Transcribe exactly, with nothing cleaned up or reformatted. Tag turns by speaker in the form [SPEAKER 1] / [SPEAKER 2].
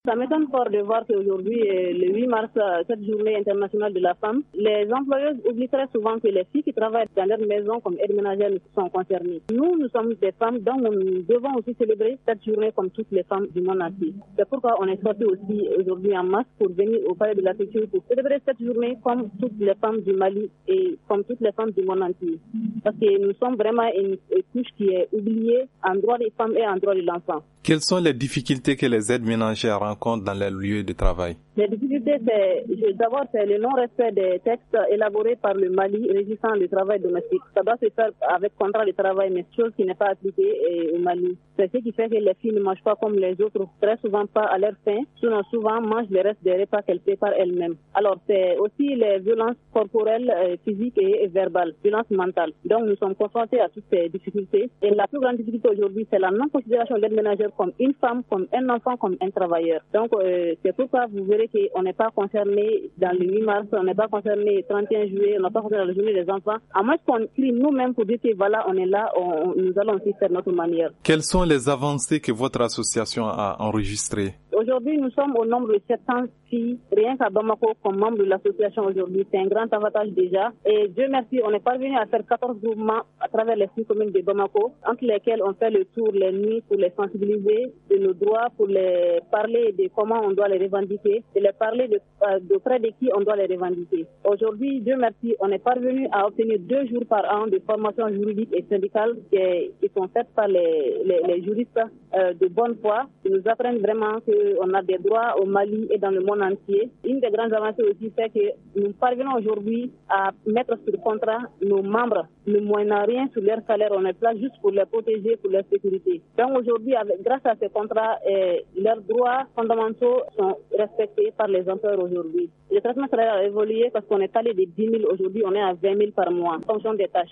[SPEAKER 1] Ça m'étonne fort de voir qu'aujourd'hui, le huit mars, cette journée internationale de la femme, les employeuses oublient très souvent que les filles qui travaillent dans leur maison comme aides-ménagères sont concernées. Nous, nous sommes des femmes, donc nous devons aussi célébrer cette journée comme toutes les femmes du monde entier. C'est pourquoi on est sorti aussi aujourd'hui en masse pour venir au palais de la culture pour célébrer cette journée comme toutes les femmes du Mali et comme toutes les femmes du monde entier. Parce que nous sommes vraiment une couche qui est oubliée en droit des femmes et en droit de l'enfant.
[SPEAKER 2] Quelles sont les difficultés que les aides ménagères rencontrent dans les lieux de travail?
[SPEAKER 1] Les difficultés, c'est d'abord c'est le non-respect des textes élaborés par le Mali régissant le travail domestique. Ça doit se faire avec contrat de travail, mais chose qui n'est pas appliquée au Mali. C'est ce qui fait que les filles ne mangent pas comme les autres, très souvent pas à leur faim, sinon souvent mangent le reste des repas qu'elles préparent elles-mêmes. Alors c'est aussi les violences corporelles, physiques et verbales, violences mentales. Donc nous sommes confrontés à toutes ces difficultés. Et la plus grande difficulté aujourd'hui, c'est la non-considération de l'aide ménagère comme une femme, comme un enfant, comme un travailleur. Donc euh, c'est pourquoi vous verrez qu'on n'est pas concerné dans le huit mars, on n'est pas concerné le trente et un juillet, on n'est pas concerné dans la journée des enfants. À moins qu'on crie nous-mêmes pour dire que voilà, on est là, on, nous allons aussi faire notre manière.
[SPEAKER 2] Quelles sont les avancées que votre association a enregistrées?
[SPEAKER 1] Aujourd'hui, nous sommes au nombre de sept cents filles, rien qu'à Bamako, comme membre de l'association aujourd'hui. C'est un grand avantage déjà. Et Dieu merci, on est parvenu à faire quatorze groupements à travers les six communes de Bamako, entre lesquels on fait le tour les nuits pour les sensibiliser de nos droits, pour les parler de comment on doit les revendiquer, et les parler de, euh, d'auprès de qui on doit les revendiquer. Aujourd'hui, Dieu merci, on est parvenu à obtenir deux jours par an de formation juridique et syndicale qui, est, qui sont faites par les, les, les juristes euh, de bonne foi, qui nous apprennent vraiment qu'on a des droits au Mali et dans le monde entier. Une des grandes avancées aussi, c'est que nous parvenons aujourd'hui à mettre sur contrat nos membres, ne moyennant rien sur leur salaire, on est là juste pour les protéger, pour leur sécurité. Donc aujourd'hui, avec, grâce à ces contrats, eh, leurs droits fondamentaux sont respectés par les employeurs aujourd'hui. Le traitement salarial a évolué parce qu'on est allé de dix mille, aujourd'hui on est à vingt mille par mois, en fonction des tâches.